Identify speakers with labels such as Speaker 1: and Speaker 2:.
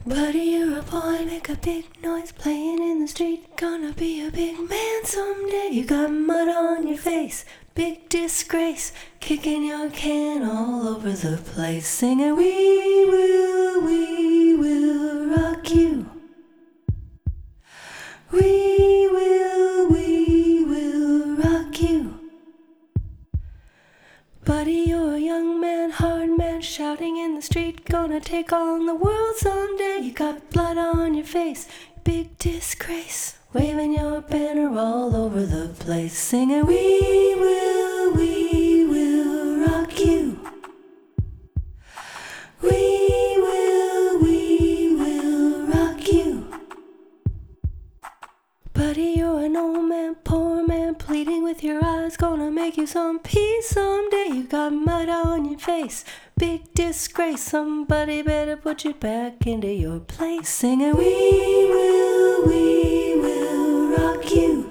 Speaker 1: Buddy, you're a boy, make a big noise, playing in the street, gonna be a big man someday. You got mud on your face, big disgrace, kicking your can all over the place, singing, we will rock you. We will rock you. Buddy, you're a young man, hard man, shouting in the street, gonna take on the world someday. You got blood on your face, big disgrace, waving your banner all over the place, singing, we will rock you. We will rock you. Buddy, you're an old man, poor man, pleading with your eyes, gonna make you some peace someday. You got mud on your face, big disgrace, somebody better put you back into your place, singing, we will rock you.